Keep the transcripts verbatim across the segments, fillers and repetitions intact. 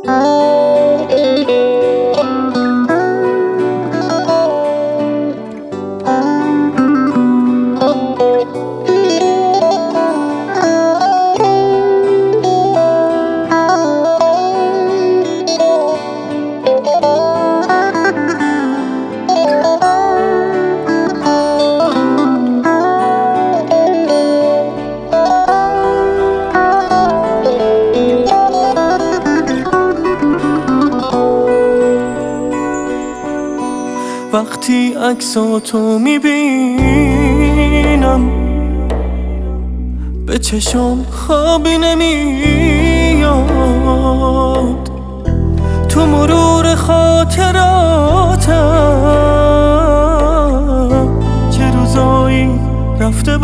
وقتی عکساتو میبینم به چشم خوابی نمیاد، تو مرور خاطراتم چه روزایی رفته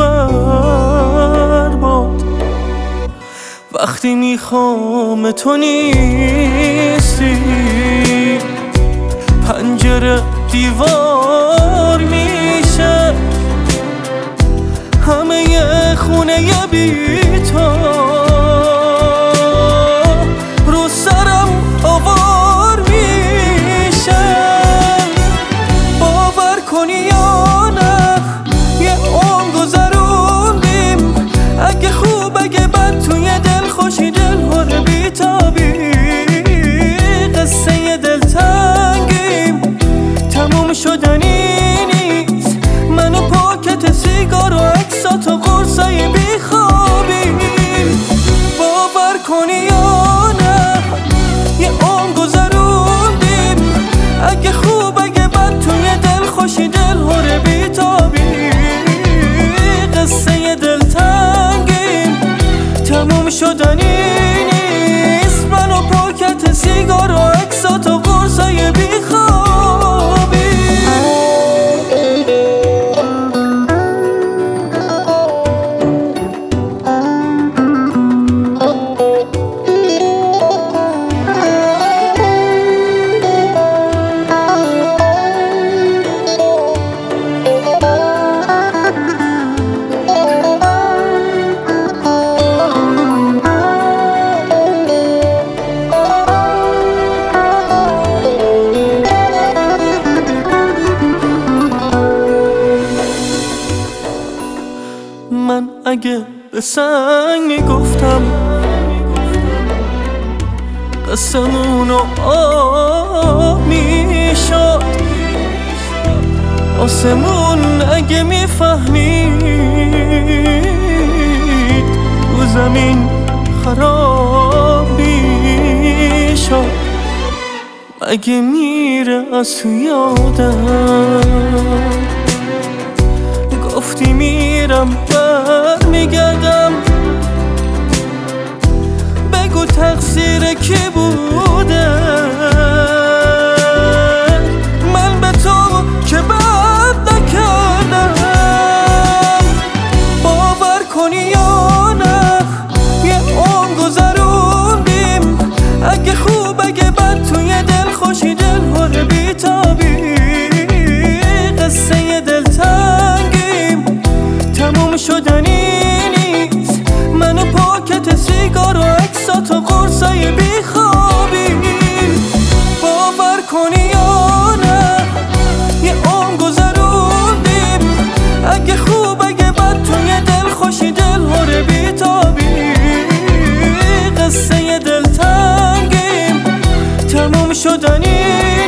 برباد. وقتی میخوام تو نیستی پنجره دیوار میشه، همه ی خونه ی بی تو رو سرم آوار میشه. باور کنی یا نه یه عمر گذروندیم، اگه خوب اگه بد توی دل خوشی دل هر بیتابی، قصه دلتنگیم تموم شدنی نیست، من و پاکت سیگار و عکسات و قرصای بیخوابیم. باور کنی یا نه یه عمر گذروندیم، اگه خوب اگه بد توی دل خوشی دل هر بیتابی، قصه دلتنگیم تموم شدنی نیست، من و پاکت سیگار و عکسات و قرصای بیخوابی. من اگه به سنگ میگفتم قسمونو آب میشد، آسمون اگه میفهمید رو زمین خراب میشد. اگه میره از تو یادم گفتی میرم بر میگردم، بگو تقصیر کی بوده، من به تو که بد نکردم. باور کنی یا نه یه عمر گذروندیم، اگه خوب اگه بد توی دل خوشی دل هر بیتابی، قصه دلتنگیم تموم شدنی نیست، من و پاکت سیگار و عکسات و قرصای بیخوابی. باور کنی یا نه یه عمر گذروندیم، اگه خوب اگه بد توی دل خوشی دل هر بیتابی، قصه دلتنگیم تموم شدنی